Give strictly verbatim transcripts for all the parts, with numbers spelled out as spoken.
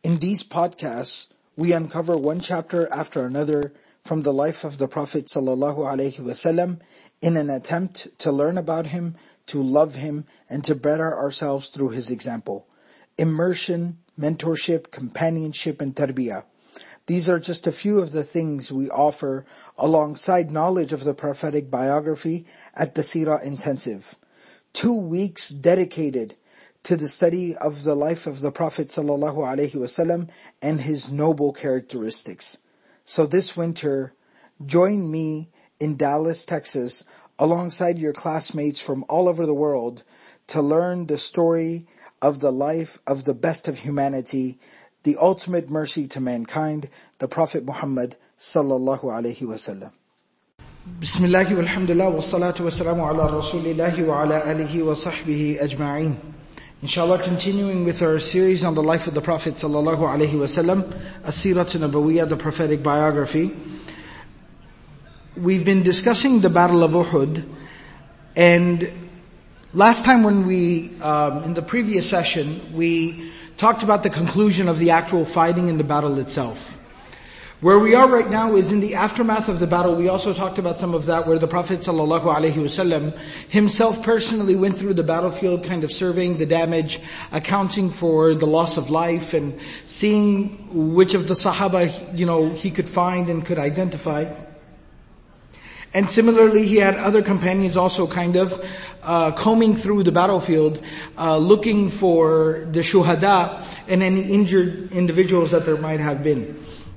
In these podcasts, we uncover one chapter after another from the life of the Prophet sallallahu alaihi wasallam in an attempt to learn about him, to love him, and to better ourselves through his example. Immersion, mentorship, companionship, and tarbiyah. These are just a few of the things we offer alongside knowledge of the prophetic biography at the Seerah Intensive. Two weeks dedicated to the study of the life of the Prophet sallallahu alaihi wasallam and his noble characteristics. So this winter, join me in Dallas, Texas, alongside your classmates from all over the world to learn the story of the life of the best of humanity, the ultimate mercy to mankind, the Prophet Muhammad sallallahu alaihi wasallam. Bismillahi walhamdulillah wa salatu wa salamu ala rasulillahi wa ala alihi wa sahbihi ajma'een. Inshallah, continuing with our series on the life of the Prophet sallallahu alaihi wasallam, As-Seerah Nabawiyyah, the prophetic biography. We've been discussing the Battle of Uhud, and last time when we, um, in the previous session, we talked about the conclusion of the actual fighting in the battle itself. Where we are right now is in the aftermath of the battle. We also talked about some of that where the Prophet sallallahu alaihi wasallam himself personally went through the battlefield, kind of surveying the damage, accounting for the loss of life, and seeing which of the Sahaba, you know, he could find and could identify. And similarly, he had other companions also kind of uh, combing through the battlefield, uh, looking for the shuhada and any injured individuals that there might have been.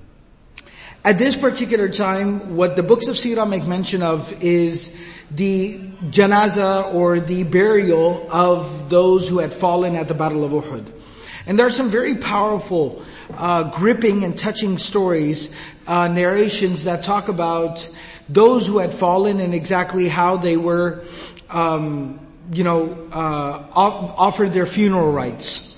At this particular time, what the books of Seerah make mention of is the janaza or the burial of those who had fallen at the Battle of Uhud. And there are some very powerful, uh, gripping and touching stories, uh, narrations that talk about those who had fallen and exactly how they were, um, you know, uh, off- offered their funeral rites.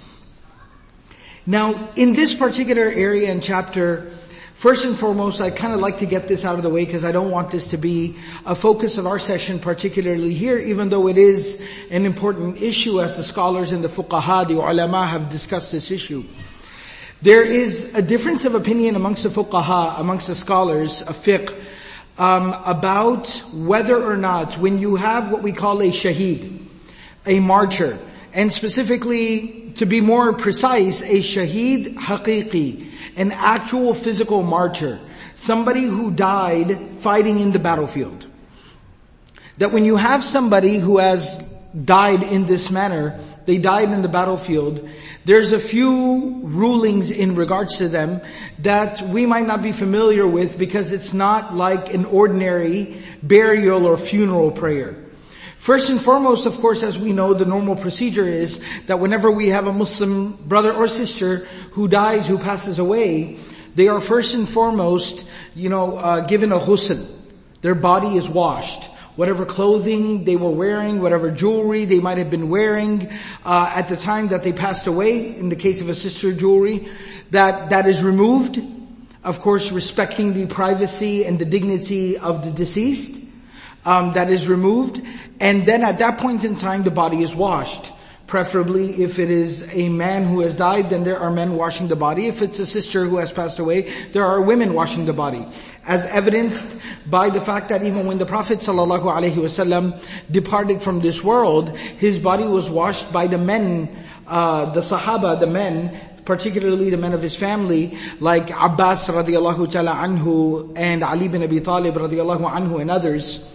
Now, in this particular area and chapter, first and foremost, I kind of like to get this out of the way because I don't want this to be a focus of our session, particularly here, even though it is an important issue as the scholars and the fuqaha, the ulama have discussed this issue. There is a difference of opinion amongst the fuqaha, amongst the scholars of fiqh, um, about whether or not when you have what we call a shaheed, a martyr, and specifically, to be more precise, a shaheed haqiqi, an actual physical martyr, somebody who died fighting in the battlefield. That when you have somebody who has died in this manner, they died in the battlefield, there's a few rulings in regards to them that we might not be familiar with because it's not like an ordinary burial or funeral prayer. First and foremost, of course, as we know, the normal procedure is that whenever we have a Muslim brother or sister who dies, who passes away, they are first and foremost, you know, uh, given a ghusl. Their body is washed. Whatever clothing they were wearing, whatever jewelry they might have been wearing uh, at the time that they passed away, in the case of a sister, jewelry, that that is removed. Of course, respecting the privacy and the dignity of the deceased. Um, that is removed, and then at that point in time the body is washed. Preferably if it is a man who has died, then there are men washing the body. If it's a sister who has passed away, there are women washing the body. As evidenced by the fact that even when the Prophet sallallahu alaihi wasallam departed from this world, his body was washed by the men, uh, the Sahaba, the men, particularly the men of his family, like Abbas radiallahu ta'ala anhu and Ali bin Abi Talib radiallahu anhu and others.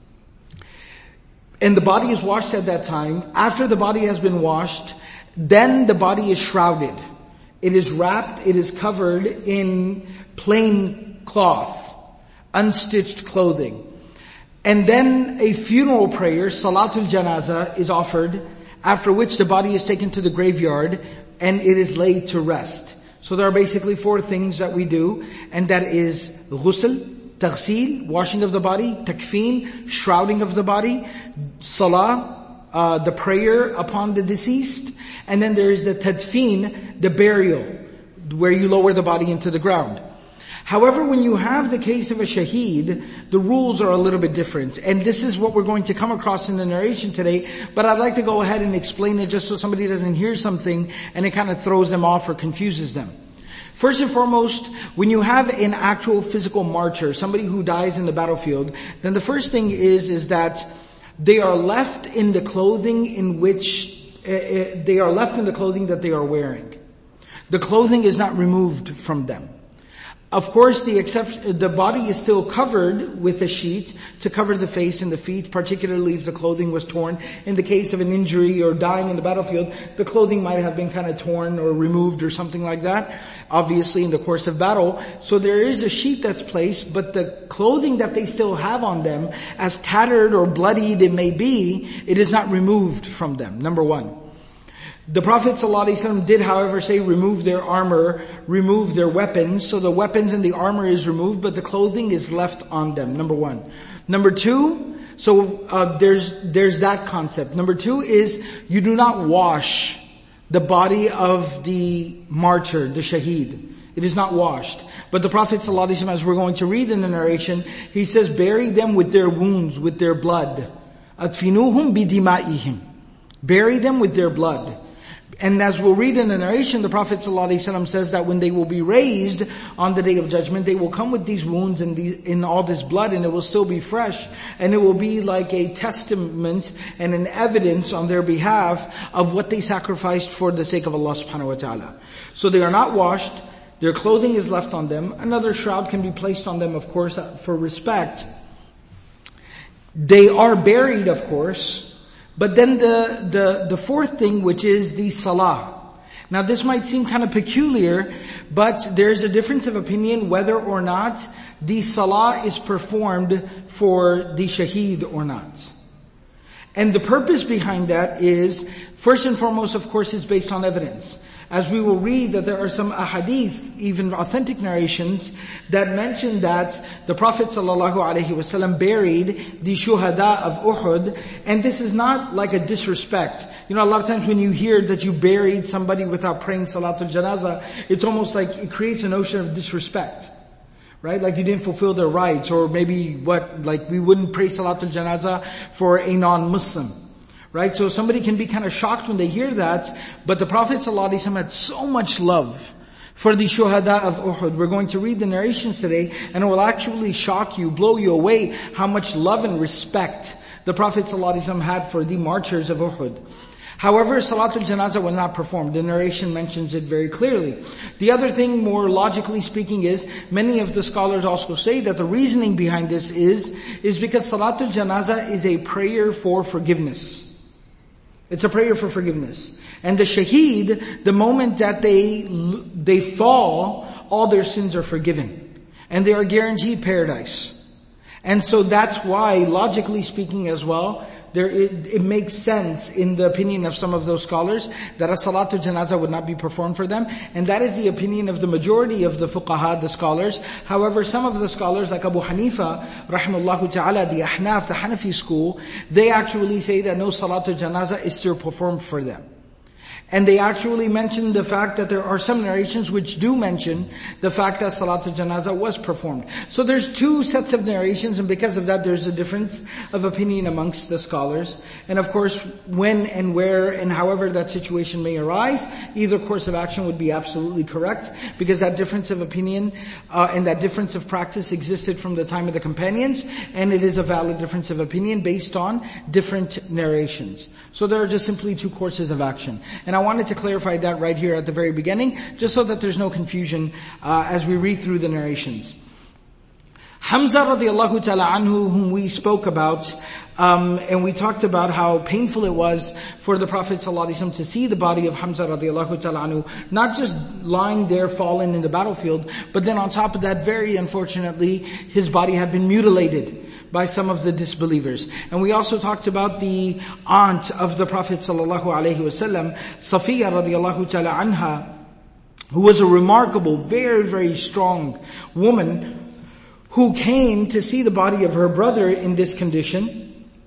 And the body is washed at that time. After the body has been washed, then the body is shrouded. It is wrapped, it is covered in plain cloth, unstitched clothing. And then a funeral prayer, Salatul Janaza, is offered, after which the body is taken to the graveyard and it is laid to rest. So there are basically four things that we do, and that is ghusl, taghsil, washing of the body, takfeen, shrouding of the body, salah, uh, the prayer upon the deceased, and then there is the tadfeen, the burial, where you lower the body into the ground. However, when you have the case of a shaheed, the rules are a little bit different. And this is what we're going to come across in the narration today. But I'd like to go ahead and explain it just so somebody doesn't hear something and it kind of throws them off or confuses them. First and foremost, when you have an actual physical martyr, somebody who dies in the battlefield, then the first thing is, is that they are left in the clothing in which, uh, they are left in the clothing that they are wearing. The clothing is not removed from them. Of course, the exception, the body is still covered with a sheet to cover the face and the feet, particularly if the clothing was torn. In the case of an injury or dying in the battlefield, the clothing might have been kind of torn or removed or something like that, obviously in the course of battle. So there is a sheet that's placed, but the clothing that they still have on them, as tattered or bloodied it may be, it is not removed from them, number one. The Prophet ﷺ did, however, say remove their armor, remove their weapons. So the weapons and the armor is removed, but the clothing is left on them, number one. Number two, so uh, there's there's that concept. Number two is you do not wash the body of the martyr, the shaheed. It is not washed. But the Prophet ﷺ, as we're going to read in the narration, he says, bury them with their wounds, with their blood. أَدْفِنُوهُمْ بِدِمَائِهِمْ. Bury them with their blood. And as we'll read in the narration, the Prophet ﷺ says that when they will be raised on the Day of Judgment, they will come with these wounds and the, in all this blood, and it will still be fresh. And it will be like a testament and an evidence on their behalf of what they sacrificed for the sake of Allah subhanahu wa ta'ala. So they are not washed, their clothing is left on them, another shroud can be placed on them, of course, for respect. They are buried, of course. But then the, the, the fourth thing, which is the salah. Now this might seem kind of peculiar, but there's a difference of opinion whether or not the salah is performed for the shaheed or not. And the purpose behind that is, first and foremost, of course, it's based on evidence. As we will read that there are some ahadith, even authentic narrations, that mention that the Prophet ﷺ buried the shuhada of Uhud, and this is not like a disrespect. You know, a lot of times when you hear that you buried somebody without praying Salatul Janazah, it's almost like it creates a notion of disrespect. Right? Like you didn't fulfill their rights, or maybe what, like we wouldn't pray Salatul Janazah for a non-Muslim. Right? So somebody can be kind of shocked when they hear that, but the Prophet ﷺ had so much love for the shuhada of Uhud. We're going to read the narrations today, and it will actually shock you, blow you away, how much love and respect the Prophet ﷺ had for the martyrs of Uhud. However, Salatul Janazah was not performed. The narration mentions it very clearly. The other thing, more logically speaking, is many of the scholars also say that the reasoning behind this is, is because Salatul Janazah is a prayer for forgiveness. It's a prayer for forgiveness. And the shaheed, the moment that they they fall, all their sins are forgiven. And they are guaranteed paradise. And so that's why, logically speaking as well, there it, it makes sense in the opinion of some of those scholars that a Salatul Janazah would not be performed for them. And that is the opinion of the majority of the fuqaha, the scholars. However, some of the scholars like Abu Hanifa, rahimahullah ta'ala, the Ahnaf, the Hanafi school, they actually say that no Salatul Janazah is still performed for them. And they actually mention the fact that there are some narrations which do mention the fact that Salatul Janazah was performed. So there's two sets of narrations, and because of that there's a difference of opinion amongst the scholars. And of course, when and where and however that situation may arise, either course of action would be absolutely correct, because that difference of opinion uh, and that difference of practice existed from the time of the companions, and it is a valid difference of opinion based on different narrations. So there are just simply two courses of action. And I I wanted to clarify that right here at the very beginning, just so that there's no confusion uh, as we read through the narrations. Hamza radiallahu ta'ala anhu, whom we spoke about, um, and we talked about how painful it was for the Prophet ﷺ to see the body of Hamza radiallahu ta'ala anhu, not just lying there fallen in the battlefield, but then on top of that, very unfortunately, his body had been mutilated by some of the disbelievers. And we also talked about the aunt of the Prophet sallallahu alaihi wasallam, Safiya radiallahu ta'ala anha, who was a remarkable, very, very strong woman who came to see the body of her brother in this condition.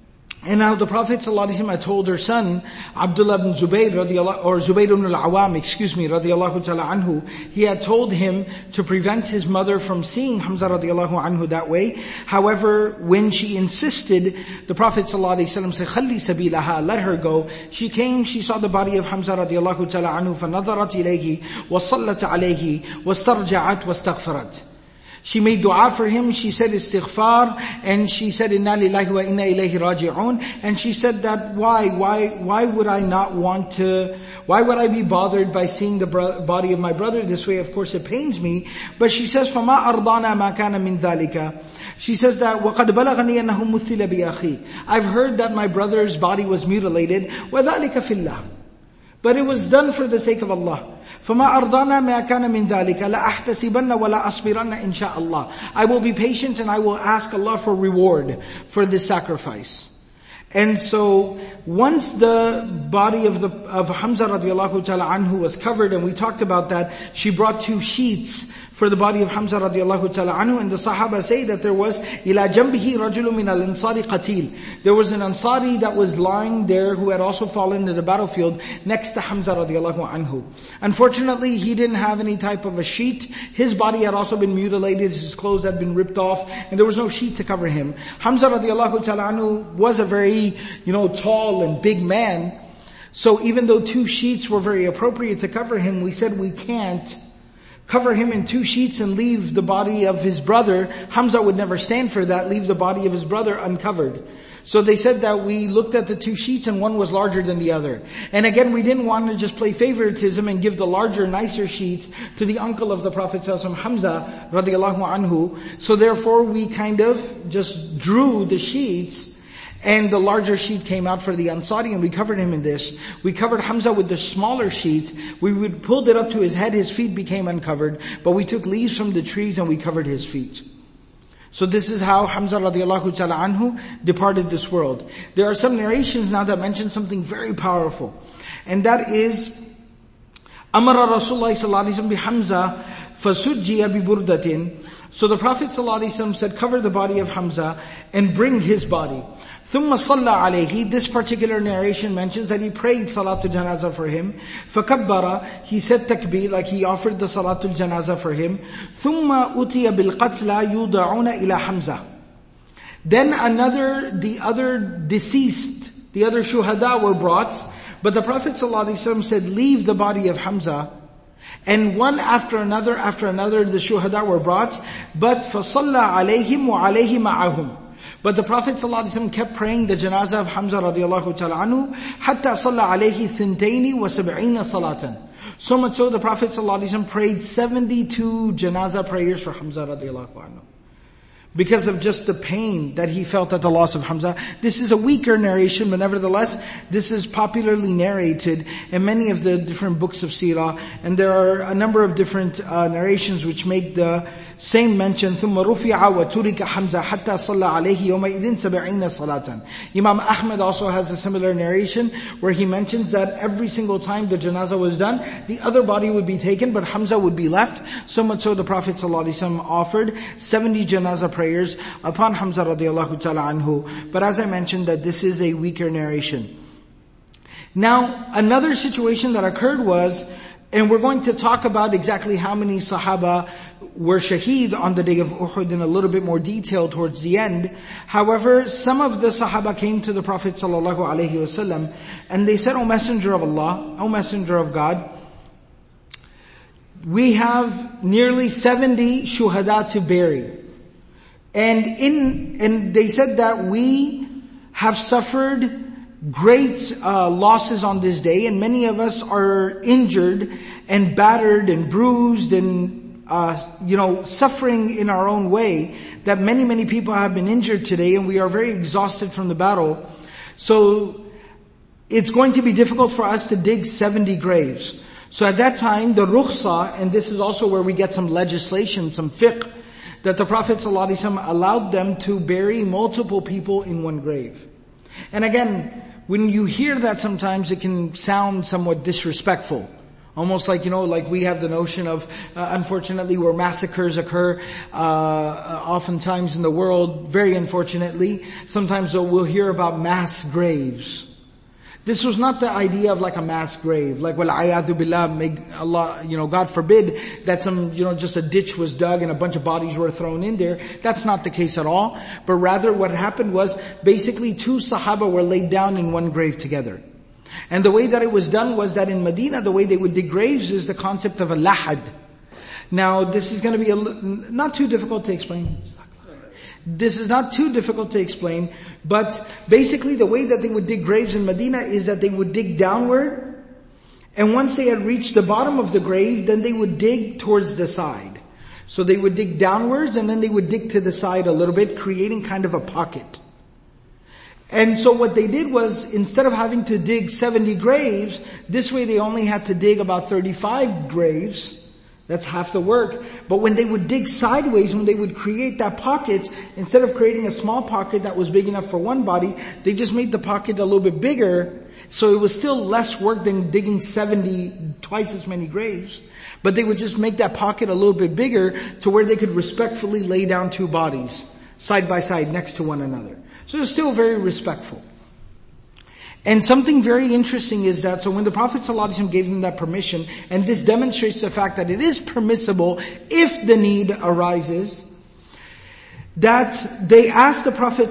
And now the Prophet ﷺ had told her son, Abdullah ibn Zubayr, radiallahu, or Zubayr ibn al-Awam, excuse me, radiallahu ta'ala anhu, he had told him to prevent his mother from seeing Hamza radiallahu anhu that way. However, when she insisted, the Prophet ﷺ said, خَلِّ سَبِيلَهَا, let her go. She came, she saw the body of Hamza radiallahu ta'ala anhu, فَنَظَرَتْ إِلَيْهِ وَصَلَّتْ عَلَيْهِ وَاسْتَرْجَعَتْ وَاسْتَغْفَرَتْ. She made dua for him, she said istighfar, and she said, Inna lillahi wa inna ilayhi raji'un. And she said that, why, why, why would I not want to, why would I be bothered by seeing the bro- body of my brother this way? Of course it pains me. But she says, فَمَا أَرْضَانَا مَا كَانَ مِنْ ذَلِكَ. She says that, وَقَدْ بَلَغَنِي أَنَّهُ مُثِّلَ بِأَخِي. I've heard that my brother's body was mutilated. وَذَلِكَ فِي اللَّهِ. But it was done for the sake of Allah. فَمَا أَرْضَانَا مَا كَانَ مِنْ ذَلِكَ لَأَحْتَسِبَنَّ وَلَا أَصْبِرَنَّ إِنْ شَاءَ اللَّهِ. I will be patient and I will ask Allah for reward for this sacrifice. And so, once the body of the of Hamza radiallahu ta'ala anhu was covered, and we talked about that, she brought two sheets for the body of Hamza radiallahu ta'ala anhu, and the Sahaba say that there was إِلَى جَنْبِهِ رَجُلٌ مِنَ الْأَنصَارِ قَتِيلٌ. There was an Ansari that was lying there who had also fallen in the battlefield next to Hamza radiallahu anhu. Unfortunately, he didn't have any type of a sheet. His body had also been mutilated, his clothes had been ripped off, and there was no sheet to cover him. Hamza radiallahu ta'ala anhu was a very, you know, tall and big man. So even though two sheets were very appropriate to cover him, we said we can't cover him in two sheets and leave the body of his brother. Hamza would never stand for that, leave the body of his brother uncovered. So they said that we looked at the two sheets and one was larger than the other. And again, we didn't want to just play favoritism and give the larger, nicer sheet to the uncle of the Prophet ﷺ, Hamza radiallahu anhu. So therefore we kind of just drew the sheets, and the larger sheet came out for the Ansari, and we covered him in this. We covered Hamza with the smaller sheet. We would pulled it up to his head, his feet became uncovered, but we took leaves from the trees and we covered his feet. So this is how Hamza radiallahu ta'ala anhu departed this world. There are some narrations now that mention something very powerful. And that is, Amara Rasulullah sallallahu alayhi wa sallam bi Hamza fasujjiya bi burdatin. So the Prophet ﷺ said, cover the body of Hamza and bring his body. ثُمَّ صَلَّى عَلَيْهِ. This particular narration mentions that he prayed Salatul Janazah for him. فَكَبَّرَ. He said takbir, like he offered the Salatul Janazah for him. ثُمَّ أُتِيَ بِالْقَتْلَى يُوضَعُونَ إِلَى حَمْزَةٍ. Then another, the other deceased, the other shuhada were brought. But the Prophet ﷺ said, leave the body of Hamza. And one after another, after another, the shuhada were brought. But فَصَلَّى عَلَيْهِمْ وَعَلَيْهِ مَعَهُمْ. But the Prophet ﷺ kept praying the janazah of Hamza radiallahu ta'ala anhu, حَتَّى صَلَّى عَلَيْهِ ثِنْتَيْنِ وَسَبْعِينَ صَلَاةً. So much so the Prophet ﷺ prayed seventy-two janazah prayers for Hamza radiallahu anhu, because of just the pain that he felt at the loss of Hamza. This is a weaker narration, but nevertheless, this is popularly narrated in many of the different books of Seerah, and there are a number of different uh, narrations which make the same mention. ثُمَّ رُفِعَ وَتُرِكَ حَمْزَةً حَتَّى صَلَّى عَلَيْهِ يَوْمَئِذٍ سَبْعِينَ صَلَاةً. Imam Ahmad also has a similar narration where he mentions that every single time the janazah was done, the other body would be taken, but Hamza would be left. So much so the Prophet ﷺ offered seventy janazah prayers upon Hamza radiallahu ta'ala anhu. But as I mentioned, that this is a weaker narration. Now, another situation that occurred was, and we're going to talk about exactly how many Sahaba were shaheed on the day of Uhud in a little bit more detail towards the end. However, some of the Sahaba came to the Prophet sallallahu alaihi wasallam and they said, O Messenger of Allah, O Messenger of God, we have nearly seventy shuhada to bury. And in, and they said that we have suffered great uh, losses on this day, and many of us are injured and battered and bruised and uh, you know suffering in our own way. That many many people have been injured today, and we are very exhausted from the battle. So it's going to be difficult for us to dig seventy graves. So at that time, the rukhsa, and this is also where we get some legislation, some fiqh, that the Prophet ﷺ allowed them to bury multiple people in one grave. And again, when you hear that, sometimes it can sound somewhat disrespectful. Almost like, you know, like we have the notion of, uh, unfortunately, where massacres occur, uh, oftentimes in the world, very unfortunately, sometimes we'll hear about mass graves. This was not the idea of like a mass grave, like wal-'ayadhu billah, may Allah, you know, God forbid that some, you know, just a ditch was dug and a bunch of bodies were thrown in there. That's not the case at all. But rather what happened was basically two Sahaba were laid down in one grave together. And the way that it was done was that in Medina, the way they would dig graves is the concept of a lahad. Now, this is going to be a, not too difficult to explain. This is not too difficult to explain, but basically the way that they would dig graves in Medina is that they would dig downward, and once they had reached the bottom of the grave, then they would dig towards the side. So they would dig downwards and then they would dig to the side a little bit, creating kind of a pocket. And so what they did was, instead of having to dig seventy graves, this way they only had to dig about thirty-five graves. That's half the work. But when they would dig sideways, when they would create that pocket, instead of creating a small pocket that was big enough for one body, they just made the pocket a little bit bigger. So it was still less work than digging seventy, twice as many graves. But they would just make that pocket a little bit bigger to where they could respectfully lay down two bodies, side by side, next to one another. So it's still very respectful. And something very interesting is that, so when the Prophet ﷺ gave them that permission, and this demonstrates the fact that it is permissible if the need arises, that they asked the Prophet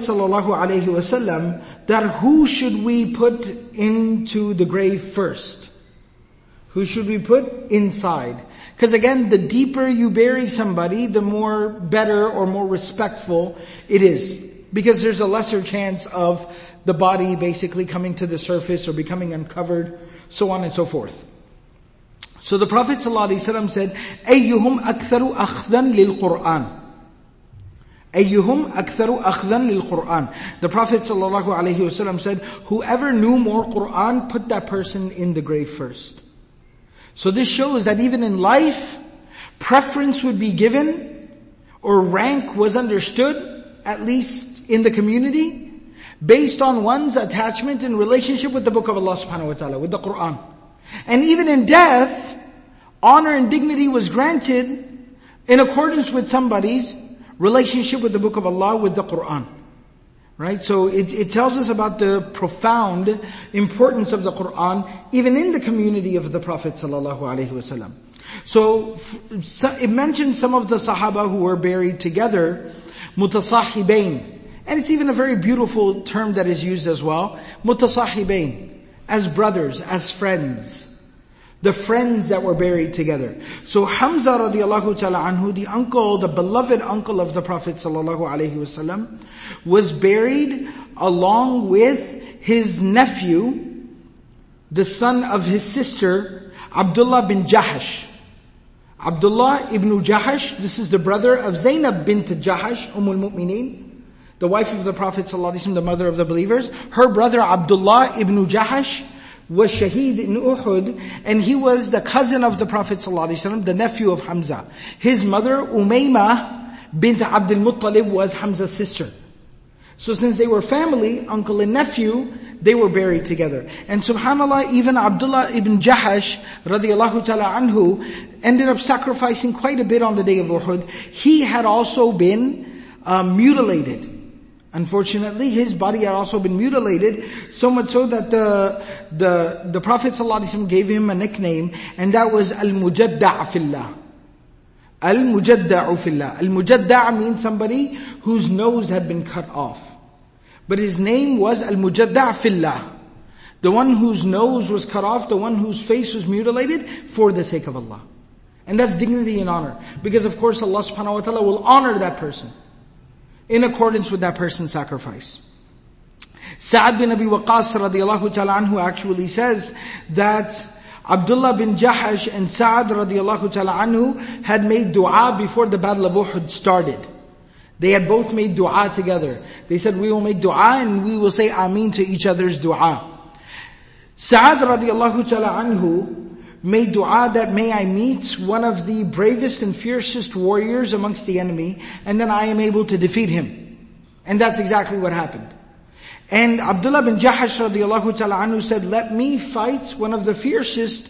ﷺ that who should we put into the grave first? Who should we put inside? Because again, the deeper you bury somebody, the more better or more respectful it is. Because there's a lesser chance of the body basically coming to the surface or becoming uncovered, so on and so forth. So the Prophet ﷺ said, أَيُّهُمْ أَكْثَرُ أَخْذًا لِلْقُرْآنِ أَيُّهُمْ أَكْثَرُ أَخْذًا لِلْقُرْآنِ The Prophet ﷺ said, whoever knew more Qur'an, put that person in the grave first. So this shows that even in life, preference would be given, or rank was understood, at least in the community, based on one's attachment and relationship with the book of Allah subhanahu wa ta'ala, with the Qur'an. And even in death, honor and dignity was granted in accordance with somebody's relationship with the book of Allah, with the Qur'an. Right? So it, it tells us about the profound importance of the Qur'an, even in the community of the Prophet sallallahu alaihi wasallam. So, so it mentions some of the Sahaba who were buried together, mutasahibain. And it's even a very beautiful term that is used as well. Mutasahibain. As brothers, as friends. The friends that were buried together. So Hamza radiallahu ta'ala anhu, the uncle, the beloved uncle of the Prophet sallallahu alaihi wasallam, was buried along with his nephew, the son of his sister, Abdullah bin Jahash. Abdullah ibn Jahash, this is the brother of Zainab bint Jahash, Umm al-Mu'mineen, the wife of the Prophet ﷺ, the mother of the believers. Her brother Abdullah ibn Jahash was shaheed in Uhud, and he was the cousin of the Prophet ﷺ, the nephew of Hamza. His mother Umaymah bint Abdul Muttalib was Hamza's sister. So since they were family, uncle and nephew, they were buried together. And subhanAllah, even Abdullah ibn Jahash radiallahu ta'ala anhu ended up sacrificing quite a bit on the day of Uhud. He had also been um, mutilated. Unfortunately, his body had also been mutilated, so much so that the the, the Prophet ﷺ gave him a nickname, and that was Al-Mujadda' Fillah. Al-Mujadda' Fillah. Al-Mujadda' means somebody whose nose had been cut off. But his name was Al-Mujadda' Fillah. The one whose nose was cut off, the one whose face was mutilated for the sake of Allah. And that's dignity and honor. Because of course Allah subhanahu wa ta'ala will honor that person in accordance with that person's sacrifice. Sa'ad bin Abi Waqqas radiallahu ta'ala anhu actually says that Abdullah bin Jahash and Sa'ad radiallahu ta'ala anhu had made dua before the Battle of Uhud started. They had both made dua together. They said, we will make dua and we will say Ameen to each other's dua. Sa'ad radiallahu ta'ala anhu made dua that may I meet one of the bravest and fiercest warriors amongst the enemy, and then I am able to defeat him. And that's exactly what happened. And Abdullah bin Jahash radiallahu ta'ala anhu said, let me fight one of the fiercest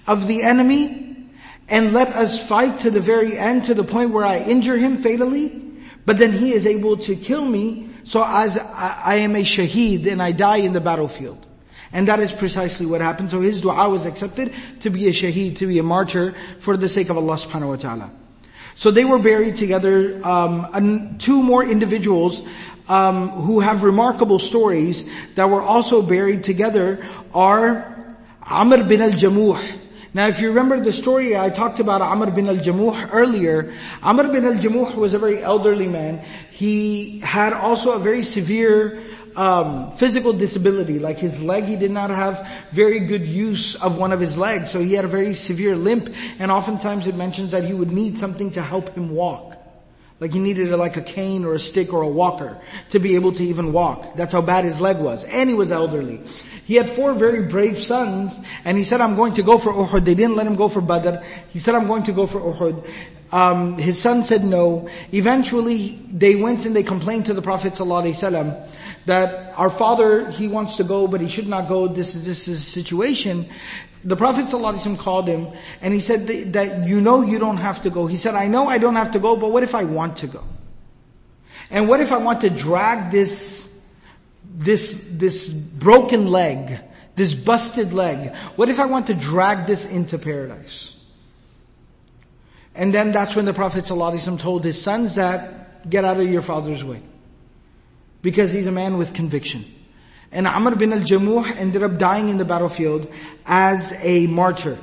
of the enemy, and let us fight to the very end, to the point where I injure him fatally, but then he is able to kill me, so as I, I am a shaheed and I die in the battlefield. And that is precisely what happened. So his dua was accepted to be a shaheed, to be a martyr for the sake of Allah subhanahu wa ta'ala. So they were buried together. Um, and two more individuals um, who have remarkable stories that were also buried together are Amr bin al-Jamuh. Now if you remember the story, I talked about Amr bin al-Jamuh earlier. Amr bin al-Jamuh was a very elderly man. He had also a very severe um physical disability. Like his leg, he did not have very good use of one of his legs. So he had a very severe limp. And oftentimes it mentions that he would need something to help him walk. Like he needed a, like a cane or a stick or a walker to be able to even walk. That's how bad his leg was. And he was elderly. He had four very brave sons, and he said, I'm going to go for Uhud. They didn't let him go for Badr. He said, I'm going to go for Uhud. Um, his son said no. Eventually, they went and they complained to the Prophet ﷺ that our father, he wants to go, but he should not go. This is, this is a situation. The Prophet ﷺ called him, and he said that you know you don't have to go. He said, I know I don't have to go, but what if I want to go? And what if I want to drag this This, this broken leg, this busted leg, what if I want to drag this into paradise? And then that's when the Prophet ﷺ told his sons that, get out of your father's way. Because he's a man with conviction. And Amr bin al-Jamuh ended up dying in the battlefield as a martyr.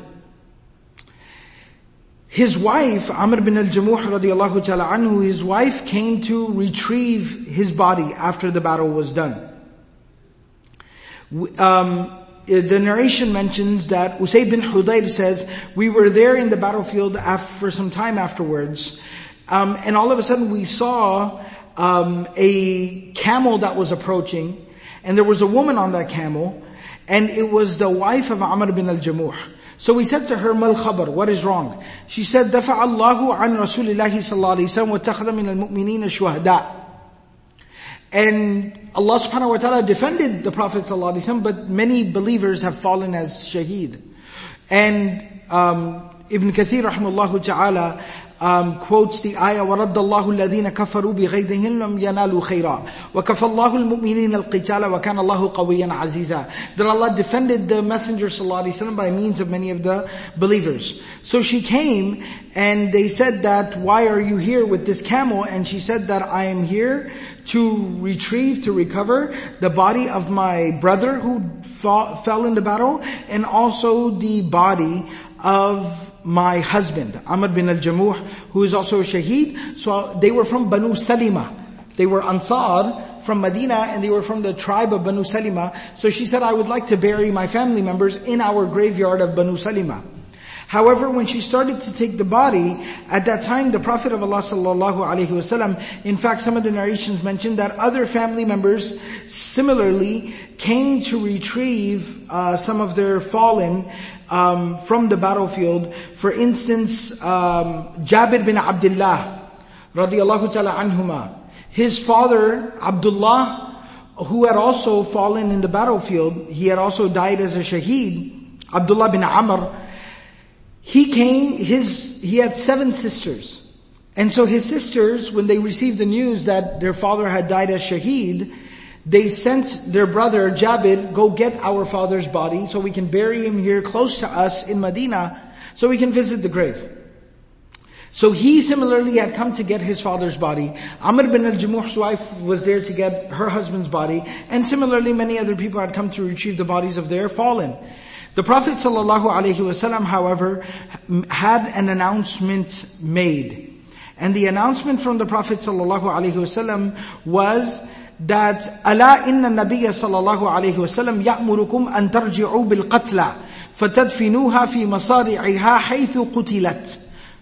His wife, Amr bin al-Jamuh radiallahu ta'ala anhu, his wife came to retrieve his body after the battle was done. Um, the narration mentions that Usayd bin Hudayr says, we were there in the battlefield after, for some time afterwards, um, and all of a sudden we saw um, a camel that was approaching, and there was a woman on that camel, and it was the wife of Amr bin al-Jamuh. So we said to her, Mal khabar, what is wrong? She said, Dafa'a Allahu an Rasulillahi sallallahu alayhi wa sallam wa takhadha min al-mu'minina shuhada. And Allah subhanahu wa ta'ala defended the Prophet sallallahu alaihi wasallam, but many believers have fallen as shaheed. And um, Ibn Kathir rahimahullah ta'ala um, quotes the ayah, وَرَدَّ اللَّهُ الَّذِينَ كَفَرُوا بِغَيْظِهِمْ لَمْ يَنَالُوا خَيْرًا وَكَفَى اللَّهُ الْمُؤْمِنِينَ الْقِتَالَ وَكَانَ اللَّهُ قَوِيًّا عَزِيزًا. That Allah defended the Messenger sallallahu alaihi wasallam by means of many of the believers. So she came, and they said that, why are you here with this camel? And she said that I am here to retrieve, to recover the body of my brother who fought, fell in the battle, and also the body of my husband, Amr bin al-Jamuh, who is also a shaheed. So they were from Banu Salima. They were Ansar from Medina, and they were from the tribe of Banu Salima. So she said, I would like to bury my family members in our graveyard of Banu Salima. However, when she started to take the body, at that time the Prophet of Allah sallallahu alaihi wasallam, in fact some of the narrations mentioned that other family members similarly came to retrieve uh, some of their fallen um, from the battlefield. For instance, um, Jabir bin Abdullah radiyallahu ta'ala anhuma, his father Abdullah, who had also fallen in the battlefield, he had also died as a shaheed, Abdullah bin Amr. He came, his, he had seven sisters. And so his sisters, when they received the news that their father had died as shaheed, they sent their brother Jabir, go get our father's body so we can bury him here close to us in Medina so we can visit the grave. So he similarly had come to get his father's body. Amr bin al-Jamuh's wife was there to get her husband's body. And similarly many other people had come to retrieve the bodies of their fallen. The Prophet sallallahu alaihi wasallam, however, had an announcement made. And the announcement from the Prophet sallallahu alaihi wasallam was that أَلَا إِنَّ النَّبِيَّ صلى الله عليه وسلم يَأْمُرُكُمْ أَن تَرْجِعُوا بِالْقَتْلَى فَتَدْفِنُوهَا فِي مَصَارِعِهَا حَيْثُ قُتِلَتْ.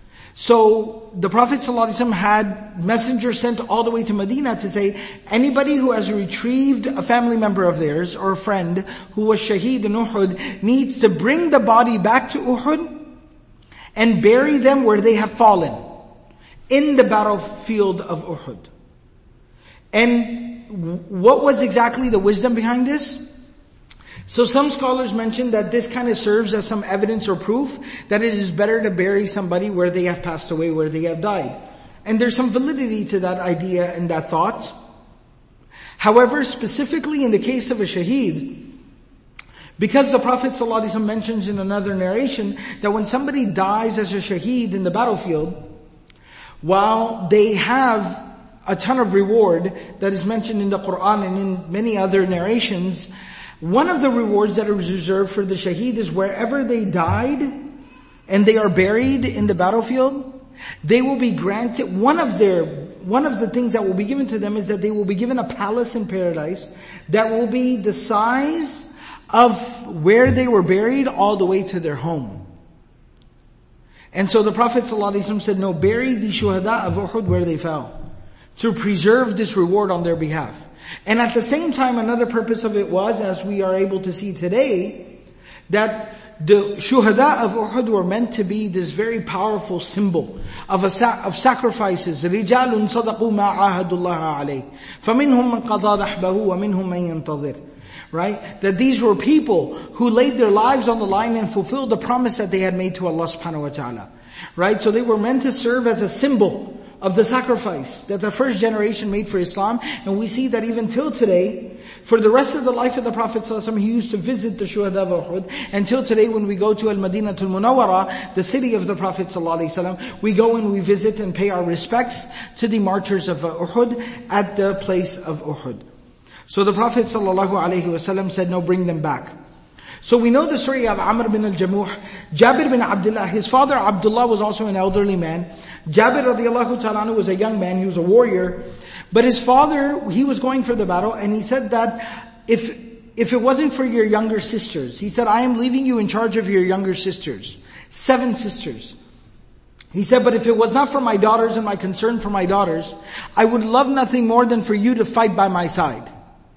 So the Prophet ﷺ had messengers sent all the way to Medina to say, anybody who has retrieved a family member of theirs or a friend who was shaheed in Uhud needs to bring the body back to Uhud and bury them where they have fallen, in the battlefield of Uhud. And what was exactly the wisdom behind this? So some scholars mention that this kind of serves as some evidence or proof that it is better to bury somebody where they have passed away, where they have died. And there's some validity to that idea and that thought. However, specifically in the case of a shaheed, because the Prophet ﷺ mentions in another narration that when somebody dies as a shaheed in the battlefield, while they have a ton of reward that is mentioned in the Quran and in many other narrations, one of the rewards that is reserved for the shaheed is wherever they died and they are buried in the battlefield, they will be granted, one of their, one of the things that will be given to them is that they will be given a palace in paradise that will be the size of where they were buried all the way to their home. And so the Prophet ﷺ said, no, bury the shuhada of Uhud where they fell, to preserve this reward on their behalf. And at the same time, another purpose of it was, as we are able to see today, that the shuhada of Uhud were meant to be this very powerful symbol of a sa- of sacrifices. رِجَالٌ صَدَقُوا مَا عَاهَدُوا اللَّهَ عَلَيْهِ فَمِنْهُمْ مَنْ قَضَى نَحْبَهُ وَمِنْهُمْ مَنْ يَنْتَظِرُ. Right? That these were people who laid their lives on the line and fulfilled the promise that they had made to Allah subhanahu wa ta'ala. Right? So they were meant to serve as a symbol of the sacrifice that the first generation made for Islam. And we see that even till today, for the rest of the life of the Prophet ﷺ, he used to visit the Shuhada of Uhud. Until today, when we go to Al-Madinatul Munawwara, the city of the Prophet ﷺ, we go and we visit and pay our respects to the martyrs of Uhud at the place of Uhud. So the Prophet ﷺ said, no, bring them back. So we know the story of Amr bin al-Jamuh. Jabir bin Abdullah, his father Abdullah was also an elderly man. Jabir radiallahu ta'ala was a young man, he was a warrior. But his father, he was going for the battle, and he said that if if it wasn't for your younger sisters, he said, I am leaving you in charge of your younger sisters. Seven sisters. He said, but if it was not for my daughters and my concern for my daughters, I would love nothing more than for you to fight by my side.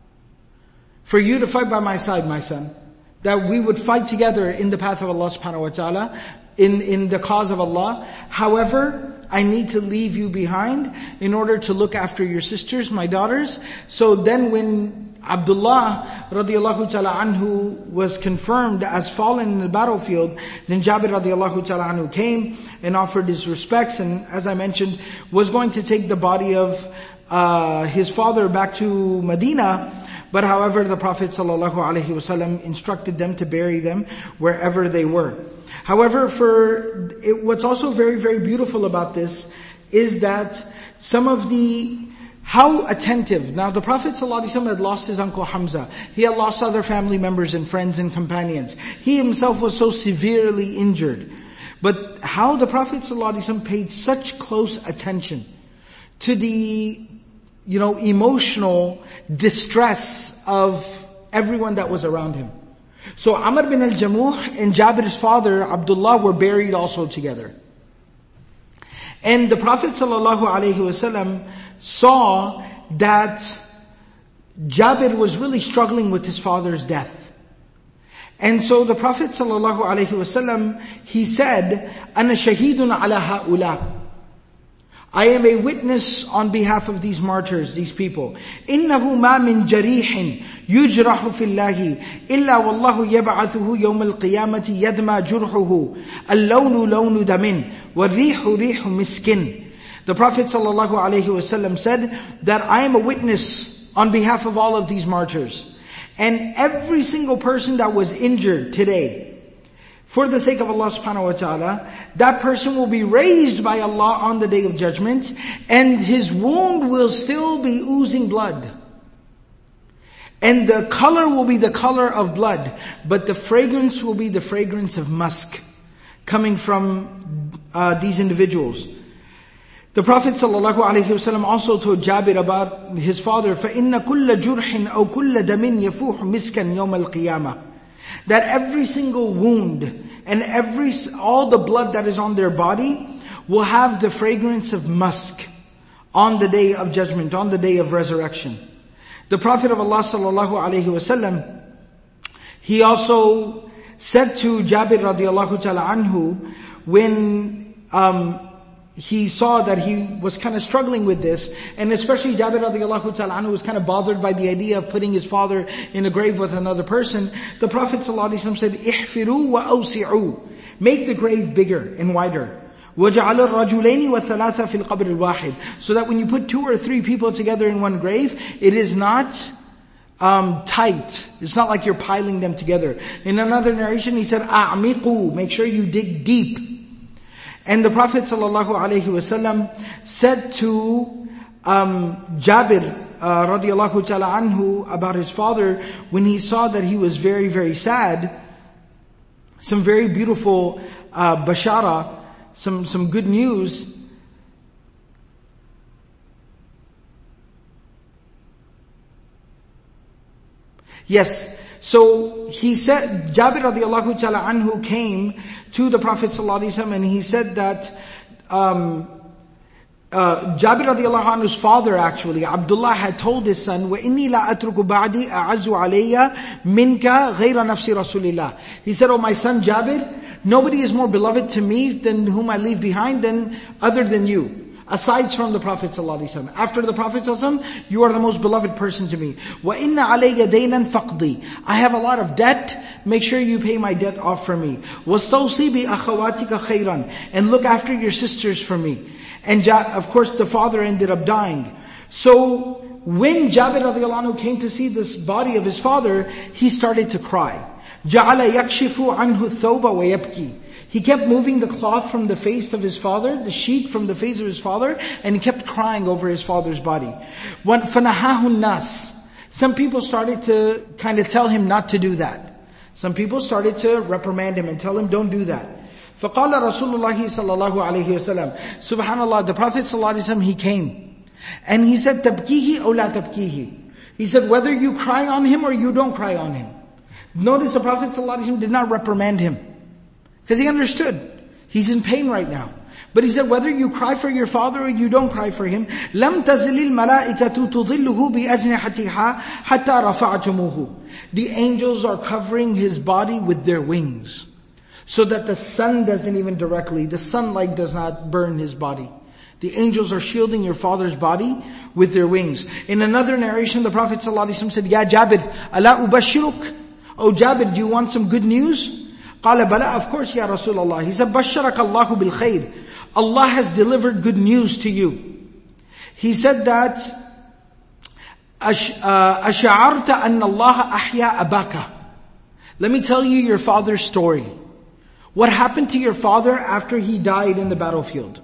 For you to fight by my side, my son. That we would fight together in the path of Allah subhanahu wa ta'ala, in, in the cause of Allah. However, I need to leave you behind in order to look after your sisters, my daughters. So then when Abdullah radiallahu ta'ala anhu was confirmed as fallen in the battlefield, then Jabir radiallahu ta'ala anhu came and offered his respects, and as I mentioned, was going to take the body of uh, his father back to Medina. But however, the Prophet ﷺ instructed them to bury them wherever they were. However, for it, what's also very, very beautiful about this is that some of the, how attentive. Now the Prophet ﷺ had lost his uncle Hamza. He had lost other family members and friends and companions. He himself was so severely injured. But how the Prophet ﷺ paid such close attention to the you know, emotional distress of everyone that was around him. So Amr bin al-Jamuh and Jabir's father, Abdullah, were buried also together. And the Prophet ﷺ saw that Jabir was really struggling with his father's death. And so the Prophet ﷺ, he said, أَنَا شَهِيدٌ عَلَى هَؤُلَاءِ, I am a witness on behalf of these martyrs, these people. إِنَّهُ مَا مِنْ جَرِيحٍ يُجْرَحُ فِي اللَّهِ إِلَّا وَاللَّهُ يَبْعَثُهُ يَوْمَ الْقِيَامَةِ يَدْمَى جُرْحُهُ اللَّوْنُ لَوْنُ دَمٍ وَالرِّيحُ رِيحُ مِسْكٍ. The Prophet ﷺ said that I am a witness on behalf of all of these martyrs. And every single person that was injured today, for the sake of Allah subhanahu wa ta'ala, that person will be raised by Allah on the Day of Judgment, and his wound will still be oozing blood. And the color will be the color of blood, but the fragrance will be the fragrance of musk, coming from uh, these individuals. The Prophet ﷺ also told Jabir about his father, فَإِنَّ كُلَّ جُرْحٍ أَوْ كُلَّ دَمٍ يَفُوحُ مِسْكًا يَوْمَ الْقِيَامَةِ. That every single wound and every all the blood that is on their body will have the fragrance of musk on the Day of Judgment, on the Day of Resurrection. The Prophet of Allah sallallahu alaihi wasallam, he also said to Jabir radiallahu ta'ala anhu, when um, he saw that he was kind of struggling with this, and especially Jabir radiallahu ta'ala anhu was kind of bothered by the idea of putting his father in a grave with another person. The Prophet ﷺ said, "Ihfiru wa awsi'u." Make the grave bigger and wider. وَجَعَلَ الرَّجُلَيْنِ وَالثَّلَاثَ فِي الْقَبْرِ الْوَاحِدِ. So that when you put two or three people together in one grave, it is not um, tight. It's not like you're piling them together. In another narration, he said, أَعْمِقُوا. Make sure you dig deep. And the Prophet ﷺ said to um, Jabir uh, radiallahu ta'ala anhu about his father, when he saw that he was very, very sad, some very beautiful uh, bashara, some, some good news. Yes. So he said, Jabir radiallahu ta'ala anhu came to the Prophet sallallahu alaihi wasallam and he said that, um, uh, Jabir radiallahu anhu's father actually, Abdullah, had told his son, وَإِنِّي لَا أَتْرُكُ بَعْدِي أَعَزُّ عَلَيَّ مِنْكَ غَيْرَ نَفْسِ رَسُولِ اللَّهِ. He said, "Oh my son Jabir, nobody is more beloved to me than whom I leave behind than other than you. Aside from the Prophet ﷺ. After the Prophet ﷺ, you are the most beloved person to me. وَإِنَّ عَلَيَّ دَيْنًا فَقْضِي. I have a lot of debt, make sure you pay my debt off for me. وَاسْتَوْصِي بِأَخَوَاتِكَ خَيْرًا. And look after your sisters for me." And of course the father ended up dying. So when Jabir radiallahu anhu came to see this body of his father, he started to cry. جَعَلَ يَكْشِفُ عَنْهُ الثَّوْبَ وَيَبْكِي. He kept moving the cloth from the face of his father, the sheet from the face of his father, and he kept crying over his father's body. When فَنَهَاهُ النَّاسِ. Some people started to kind of tell him not to do that. Some people started to reprimand him and tell him, don't do that. فَقَالَ رَسُولُ اللَّهِ صَلَّى اللَّهُ عَلَيْهِ وَسَلَّمَ. Subhanallah, the Prophet sallallahu alaihi wasallam, he came. And he said, تَبْكِيهِ أَوْ لَا تَبْكِيهِ. He said, whether you cry on him or you don't cry on him. Notice the Prophet sallallahu alaihi wasallam did not reprimand him. Because he understood. He's in pain right now. But he said, whether you cry for your father or you don't cry for him, لَمْ تَزِلِ الْمَلَائِكَةُ تُضِلُّهُ بِأَجْنِحَتِهَا حَتَّى رَفَعْتُمُوهُ. The angels are covering his body with their wings. So that the sun doesn't even directly, the sunlight does not burn his body. The angels are shielding your father's body with their wings. In another narration, the Prophet ﷺ said, Ya Jabir, أَلَا أُبَشِّرُكَ. Oh Jabir, do you want some good news? قال بلى, of course ya Rasulullah. He said, بشرك الله بالخير. Allah has delivered good news to you. He said that, أشعرت أن الله أحيا أباك. Let me tell you your father's story. What happened to your father after he died in the battlefield?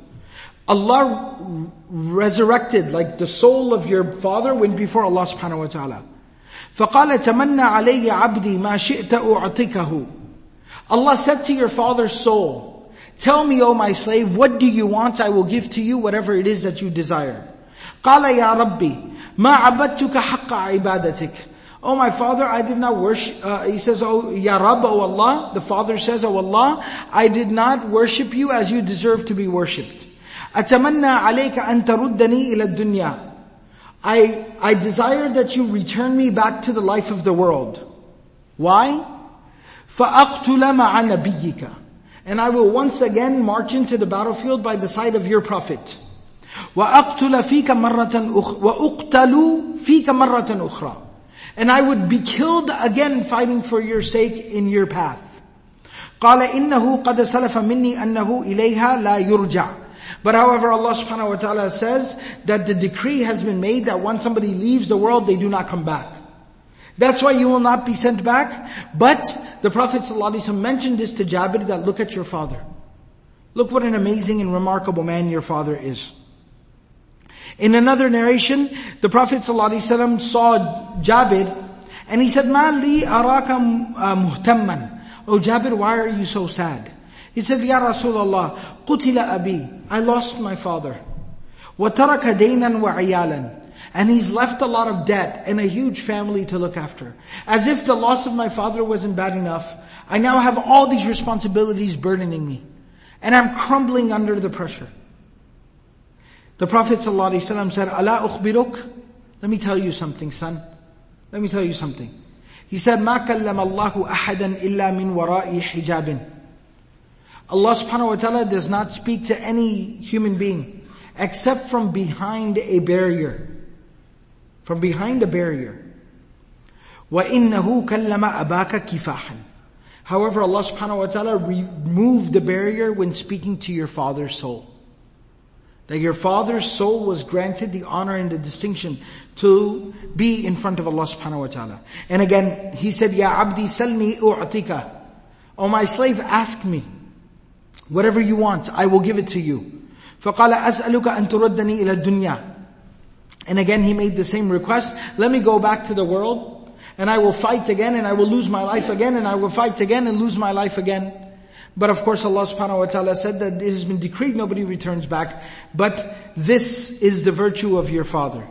Allah resurrected, like the soul of your father went before Allah subhanahu wa ta'ala. فقال تمنى علي عبدي ما شئت أعطيكه. Allah said to your father's soul, tell me, O my slave, what do you want? I will give to you whatever it is that you desire. قال يا ربي ما عبدتك حق عبادتك. Oh my father, I did not worship, uh, he says, oh Ya Rabb, O Allah, the father says, O Allah, I did not worship you as you deserve to be worshipped. أتمنى عليك أن تردني إلى الدنيا. I, I desire that you return me back to the life of the world. Why? فَأَقْتُلَ مَعَ نَبِيِّكَ. And I will once again march into the battlefield by the side of your Prophet. وَأَقْتُلَ فِيكَ مَرَّةً أُخْرَى وَأُقْتَلُ فِيكَ مَرَّةً أُخْرَى. And I would be killed again fighting for your sake in your path. قَالَ إِنَّهُ قَدْ سَلَفَ مِنِّي أَنَّهُ إِلَيْهَا لَا يُرْجَعُ. But however, Allah subhanahu wa ta'ala says that the decree has been made that once somebody leaves the world, they do not come back. That's why you will not be sent back. But the Prophet ﷺ mentioned this to Jabir, that look at your father. Look what an amazing and remarkable man your father is. In another narration, the Prophet ﷺ saw Jabir and he said, مَا لِي أَرَاكَ مُهْتَمًّا. Oh Jabir, why are you so sad? He said, Ya Rasulullah, قُتِلَ أَبِي. I lost my father. وَتَرَكَ دَيْنًا وَعِيَالًا. And he's left a lot of debt and a huge family to look after. As if the loss of my father wasn't bad enough, I now have all these responsibilities burdening me. And I'm crumbling under the pressure. The Prophet ﷺ said, أَلَا أُخْبِرُكَ. Let me tell you something, son. Let me tell you something. He said, مَا كَلَّمَ اللَّهُ أَحَدًا إِلَّا مِنْ وَرَاءِ حِجَابٍ. Allah subhanahu wa ta'ala does not speak to any human being except from behind a barrier. From behind a barrier. وَإِنَّهُ كَلَّمَ أَبَاكَ كِفَاحًا. However, Allah subhanahu wa ta'ala removed the barrier when speaking to your father's soul. That your father's soul was granted the honor and the distinction to be in front of Allah subhanahu wa ta'ala. And again, he said, Ya abdi salni u'atika. Oh my slave, ask me. Whatever you want, I will give it to you. فَقَالَ أَسْأَلُكَ أَن تُرَدَّنِي إِلَى الدُّنْيَا. And again he made the same request. Let me go back to the world, and I will fight again, and I will lose my life again, and I will fight again and lose my life again. But of course Allah subhanahu wa ta'ala said that it has been decreed nobody returns back. But this is the virtue of your father.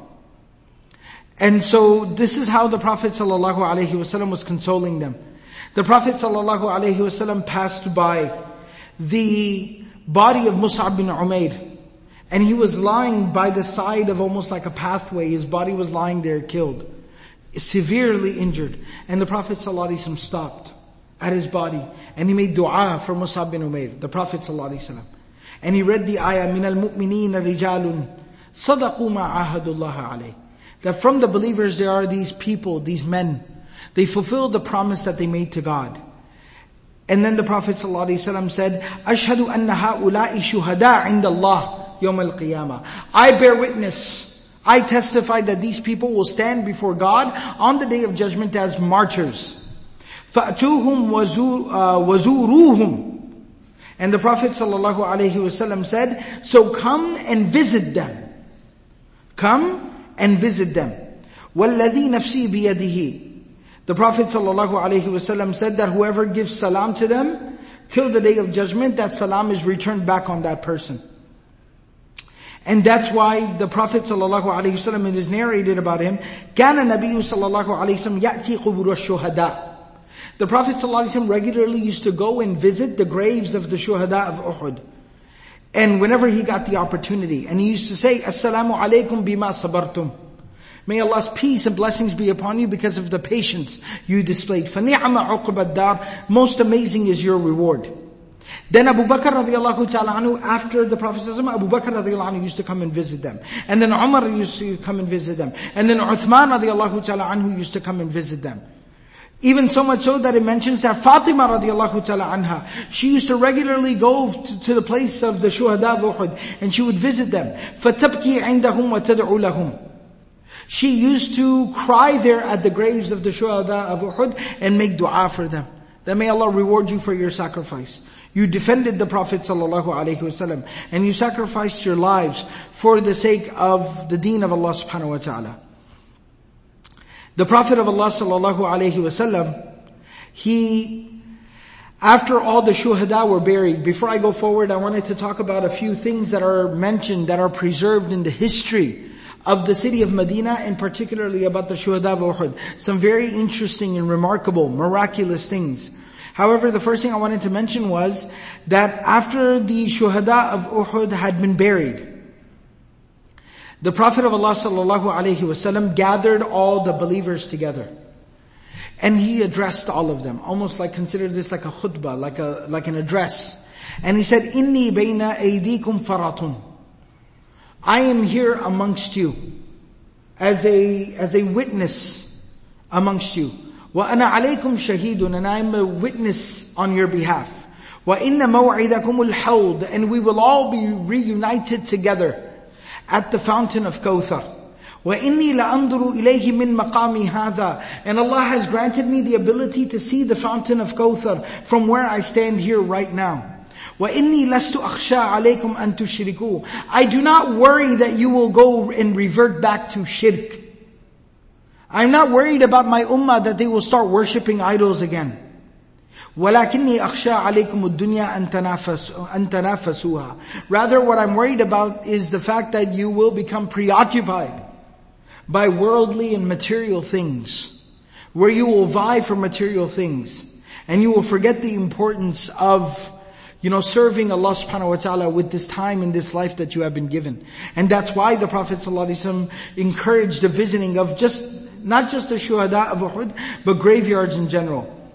And so this is how the Prophet sallallahu alaihi wasallam was consoling them. The Prophet sallallahu alaihi wasallam passed by the body of Mus'ab bin Umair, and he was lying by the side of almost like a pathway. His body was lying there killed, severely injured. And the Prophet sallallahu alaihi wasallam stopped at his body, and he made dua for Mus'ab bin Umair, the Prophet sallallahu alaihi wasallam. And he read the ayah, مِنَ الْمُؤْمِنِينَ رِجَالٌ صَدَقُوا مَا عَاهَدُوا اللَّهَ عَلَيْهِ. That from the believers there are these people, these men, they fulfilled the promise that they made to God. And then the Prophet ﷺ said, أَشْهَدُ أَنَّ هَؤُلَاءِ شُهَدَاء عِنْدَ اللَّهِ يَوْمَ الْقِيَامَةِ. I bear witness, I testify that these people will stand before God on the day of judgment as martyrs. فَأْتُوهُمْ وَزُورُوهُمْ. And the Prophet ﷺ said, so come and visit them. Come and visit them. وَالَّذِي نَفْسِي بِيَدِهِ. The Prophet ﷺ said that whoever gives salam to them, till the day of judgment, that salam is returned back on that person. And that's why the Prophet ﷺ, it is narrated about him, كَانَ النَّبِيُّ صلى الله عليه وسلم يأتي قبور الشهداء. The Prophet ﷺ regularly used to go and visit the graves of the shuhada of Uhud. And whenever he got the opportunity, and he used to say, Assalamu alaikum bima sabartum. May Allah's peace and blessings be upon you because of the patience you displayed. فَنِعْمَ عُقْبَ الدَّارِ. Most amazing is your reward. Then Abu Bakr radiallahu ta'ala anhu, after the Prophet sallallahu alaihi wasallam, Abu Bakr radiallahu anhu used to come and visit them. And then Umar used to come and visit them. And then Uthman radiallahu ta'ala anhu used to come and visit them. Even so much so that it mentions that Fatima radiallahu ta'ala anha, she used to regularly go to, to the place of the shuhada of Uhud, and she would visit them. فَتَبْكِي عِنْدَهُمْ وَتَدْعُ لَهُمْ. She used to cry there at the graves of the shuhada of Uhud and make dua for them. That may Allah reward you for your sacrifice. You defended the Prophet sallallahu alaihi wasallam, and you sacrificed your lives for the sake of the deen of Allah subhanahu wa ta'ala. The Prophet of Allah sallallahu alaihi wasallam, he, after all the shuhada were buried, before I go forward, I wanted to talk about a few things that are mentioned, that are preserved in the history of the city of Medina, and particularly about the shuhada of Uhud. Some very interesting and remarkable, miraculous things. However, the first thing I wanted to mention was that after the shuhada of Uhud had been buried, the Prophet of Allah sallallahu alaihi wasallam gathered all the believers together. And he addressed all of them, almost like, consider this like a khutbah, like a like an address. And he said, Inni bayna aydikum faratun. I am here amongst you as a as a witness amongst you. Wa ana alaykum shahidun, and I am a witness on your behalf. Wa inna maw'idakum al-hawd, and we will all be reunited together at the fountain of Kawthar. وَإِنِّي لَأَنْظُرُ إِلَيْهِ مِنْ مَقَامِ هَذَا. And Allah has granted me the ability to see the fountain of Kawthar from where I stand here right now. وَإِنِّي لَسْتُ أَخْشَىٰ عَلَيْكُمْ أَن تُشْرِكُوا. I do not worry that you will go and revert back to shirk. I'm not worried about my ummah that they will start worshipping idols again. وَلَكِنِّي أَخْشَىٰ عَلَيْكُمُ الدُّنْيَا أَن تَنَافَسُوهَا. Rather, what I'm worried about is the fact that you will become preoccupied by worldly and material things, where you will vie for material things, and you will forget the importance of, you know, serving Allah subhanahu wa ta'ala with this time in this life that you have been given. And that's why the Prophet sallallahu alaihi wasallam encouraged the visiting of just, not just the shuhada of Uhud, but graveyards in general.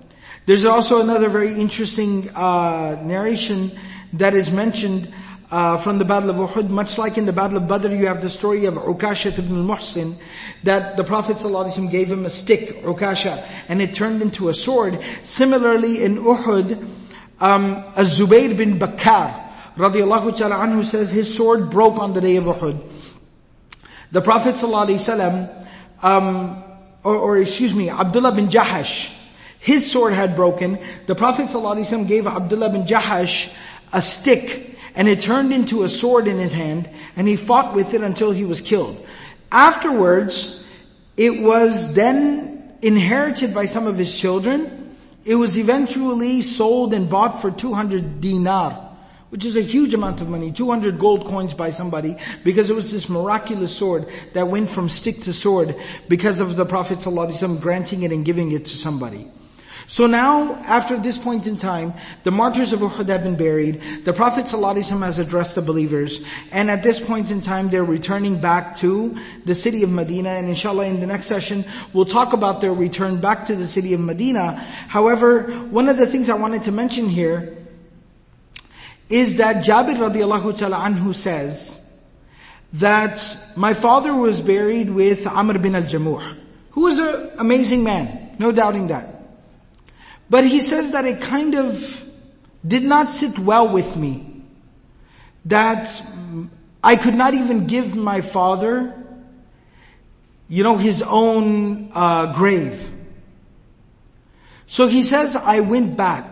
There's also another very interesting uh, narration that is mentioned uh, from the Battle of Uhud. Much like in the Battle of Badr, you have the story of Ukasha ibn al-Muhsin, that the Prophet ﷺ gave him a stick, Ukasha, and it turned into a sword. Similarly, in Uhud, um, Az-Zubayr bin Bakkar, radiallahu ta'ala anhu, says his sword broke on the day of Uhud. The Prophet ﷺ, um, or, or excuse me, Abdullah bin Jahash, his sword had broken. The Prophet ﷺ gave Abdullah bin Jahash a stick, and it turned into a sword in his hand, and he fought with it until he was killed. Afterwards, it was then inherited by some of his children. It was eventually sold and bought for two hundred dinar, which is a huge amount of money, two hundred gold coins by somebody, because it was this miraculous sword that went from stick to sword because of the Prophet ﷺ granting it and giving it to somebody. So now, after this point in time, the martyrs of Uhud have been buried. The Prophet ﷺ has addressed the believers. And at this point in time, they're returning back to the city of Medina. And inshallah, in the next session, we'll talk about their return back to the city of Medina. However, one of the things I wanted to mention here is that Jabir radiallahu ta'ala anhu says that my father was buried with Amr bin al-Jamuh, who was an amazing man, no doubting that. But he says that it kind of did not sit well with me, that I could not even give my father, you know, his own uh, grave. So he says, I went back.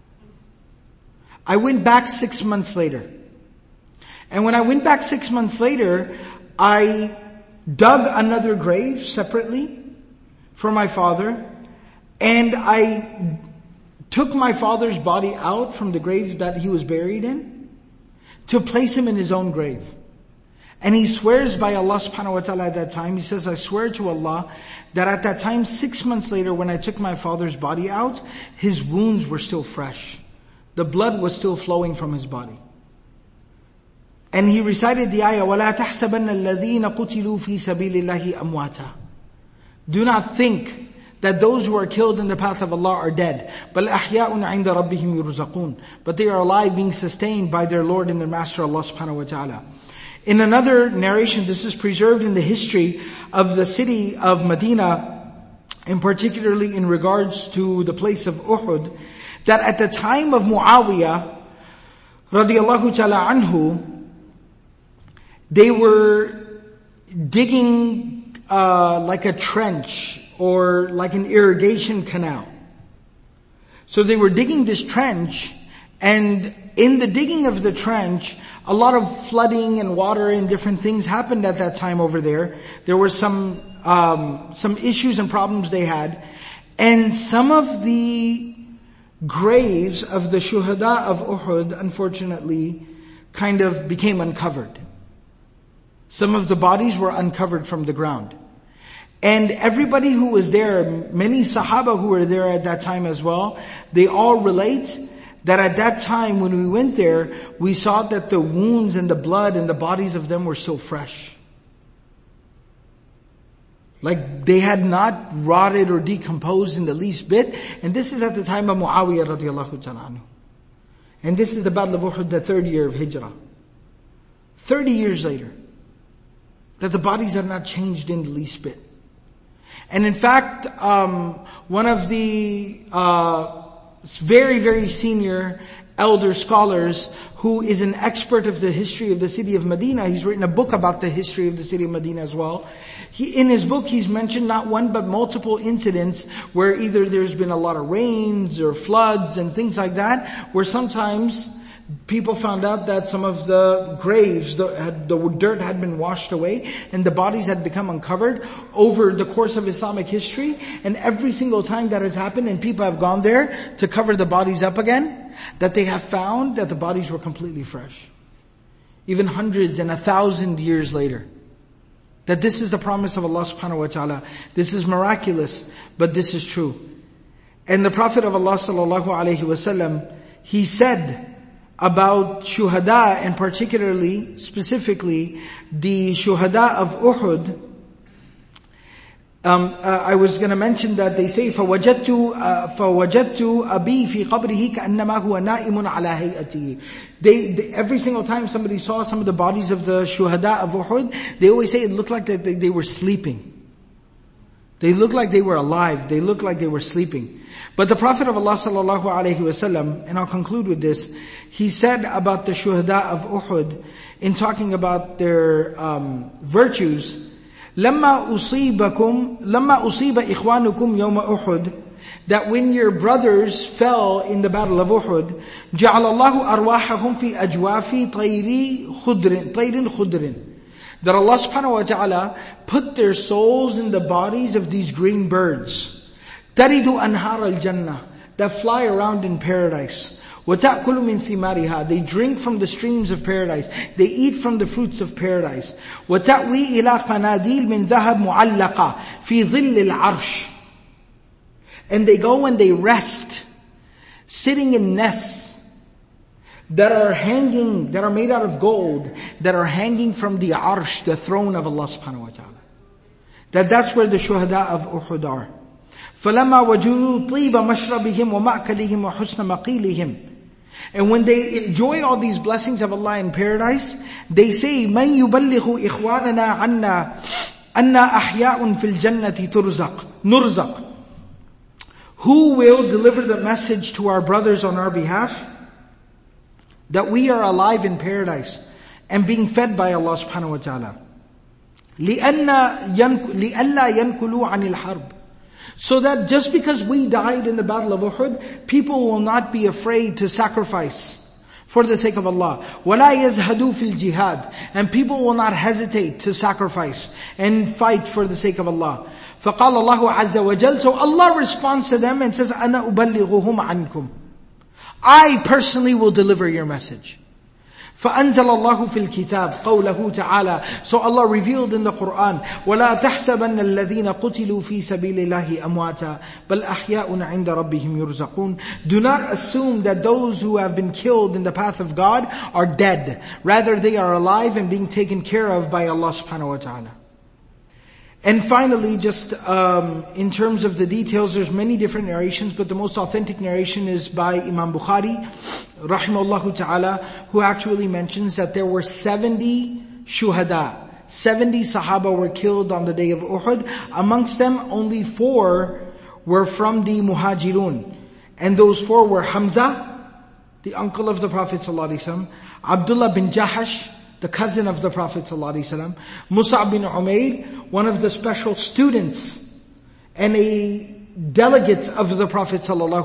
I went back six months later. And when I went back six months later, I dug another grave separately for my father, and I took my father's body out from the grave that he was buried in to place him in his own grave. And he swears by Allah subhanahu wa ta'ala at that time, he says, I swear to Allah that at that time, six months later, when I took my father's body out, his wounds were still fresh. The blood was still flowing from his body. And he recited the ayah, وَلَا تَحْسَبَنَّ الَّذِينَ قُتِلُوا فِي سَبِيلِ اللَّهِ أَمْوَاتًا. Do not think that those who are killed in the path of Allah are dead. بَلْ أَحْيَاءٌ عِنْدَ رَبِّهِمْ يُرْزَقُونَ. But they are alive, being sustained by their Lord and their Master Allah subhanahu wa ta'ala. In another narration, this is preserved in the history of the city of Medina, and particularly in regards to the place of Uhud, that at the time of Muawiyah, radiallahu ta'ala anhu, they were digging uh, like a trench or like an irrigation canal. So they were digging this trench, and in the digging of the trench, a lot of flooding and water and different things happened at that time over there. There were some um, some issues and problems they had, and some of the graves of the shuhada of Uhud, unfortunately, kind of became uncovered. Some of the bodies were uncovered from the ground. And everybody who was there, many Sahaba who were there at that time as well, they all relate that at that time when we went there, we saw that the wounds and the blood and the bodies of them were still fresh. Like they had not rotted or decomposed in the least bit. And this is at the time of Muawiyah radiallahu ta'ala anhu. And this is the Battle of Uhud, the third year of Hijrah. Thirty years later. That the bodies have not changed in the least bit. And in fact, um, one of the uh, very, very senior elder scholars who is an expert of the history of the city of Medina, he's written a book about the history of the city of Medina as well. He, in his book, he's mentioned not one but multiple incidents where either there's been a lot of rains or floods and things like that, where sometimes people found out that some of the graves, the, had, the dirt had been washed away and the bodies had become uncovered over the course of Islamic history. And every single time that has happened and people have gone there to cover the bodies up again, that they have found that the bodies were completely fresh. Even hundreds and a thousand years later. That this is the promise of Allah subhanahu wa ta'ala. This is miraculous, but this is true. And the Prophet of Allah sallallahu alayhi wasallam, he said about shuhada, and particularly, specifically, the shuhada of Uhud, Um, uh, I was going to mention that they say فَوَجَدْتُ uh, فَوَجَدْتُ أَبِي فِي قَبْرِهِ كَأَنَّمَا هُوَ نَائِمٌ عَلَى هَيْئَتِهِ. They, they, every single time somebody saw some of the bodies of the shuhada of Uhud, they always say it looked like that they, they were sleeping. They looked like they were alive. They looked like they were sleeping. But the Prophet of Allah sallallahu alaihi wasallam, and I'll conclude with this, he said about the shuhada of Uhud, in talking about their um, virtues, لما أصيبكم لما أصيب إخوانكم يوم أحد, that when your brothers fell in the battle of Uhud, جعل الله أرواحهم في أجواف طير خضر طير خضر, that Allah subhanahu wa ta'ala put their souls in the bodies of these green birds, ترد أنهار الجنة, that fly around in paradise. وَتَأْكُلُ مِنْ ثِمَارِهَا, they drink from the streams of paradise. They eat from the fruits of paradise. وَتَأْوِي إِلَى قَنَادِيلٍ مِنْ ذَهَبْ مُعَلَّقَةٍ فِي ظِلِّ الْعَرْشِ, and they go and they rest, sitting in nests that are hanging, that are made out of gold, that are hanging from the arsh, the throne of Allah subhanahu wa ta'ala. That that's where the shuhada of Uhud are. فَلَمَّا وَجُدُوا طِيبَ مَشْرَبِهِمْ وَمَأْكَلِهِمْ وَحُسْنَ مَقِيلِهِمْ, and when they enjoy all these blessings of Allah in paradise, they say, مَنْ يُبَلِّغُ إِخْوَانَنَا عَنَّا أَنَّا أَحْيَاءٌ فِي الْجَنَّةِ تُرْزَقْ نُرْزَقْ, who will deliver the message to our brothers on our behalf, that we are alive in paradise and being fed by Allah subhanahu wa ta'ala. لِأَلَّا يَنْكُلُوا عَنِ الْحَرْبِ, so that just because we died in the battle of Uhud, people will not be afraid to sacrifice for the sake of Allah. وَلَا يَزْهَدُوا فِي الْجِهَادِ, and people will not hesitate to sacrifice and fight for the sake of Allah. فَقَالَ اللَّهُ عَزَّ وَجَلَّ, so Allah responds to them and says, أَنَا أُبَلِّغُهُمْ عَنْكُمْ, I personally will deliver your message. فأنزل الله في الكتاب قوله تعالى, so Allah revealed in the Quran, ولا تحسبن الذين قتلوا في سبيل الله أمواتا بل أحياء عند ربهم يرزقون, do not assume that those who have been killed in the path of God are dead, rather they are alive and being taken care of by Allah subhanahu wa ta'ala. And finally, just um, in terms of the details, there's many different narrations, but the most authentic narration is by Imam Bukhari, rahimahullah ta'ala, who actually mentions that there were seventy shuhada, seventy sahaba were killed on the day of Uhud. Amongst them, only four were from the muhajirun. And those four were Hamza, the uncle of the Prophet ﷺ, Abdullah bin Jahash, the cousin of the Prophet ﷺ, Mus'ab bin Umair, one of the special students and a delegate of the Prophet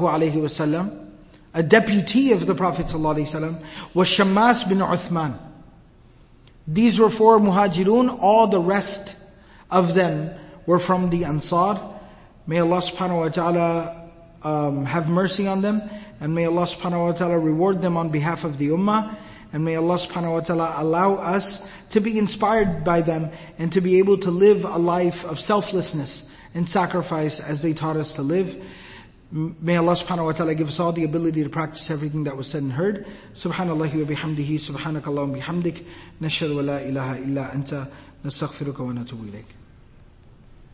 ﷺ, a deputy of the Prophet ﷺ, was Shammas bin Uthman. These were four muhajirun, all the rest of them were from the Ansar. May Allah subhanahu wa ta'ala um, have mercy on them, and may Allah subhanahu wa ta'ala reward them on behalf of the ummah. And may Allah subhanahu wa ta'ala allow us to be inspired by them and to be able to live a life of selflessness and sacrifice as they taught us to live. May Allah subhanahu wa ta'ala give us all the ability to practice everything that was said and heard. Subhanallahi wa bihamdihi, subhanakallahumma bihamdik, nashhadu wa la ilaha illa anta, nastaghfiruka wa natubu ilayk.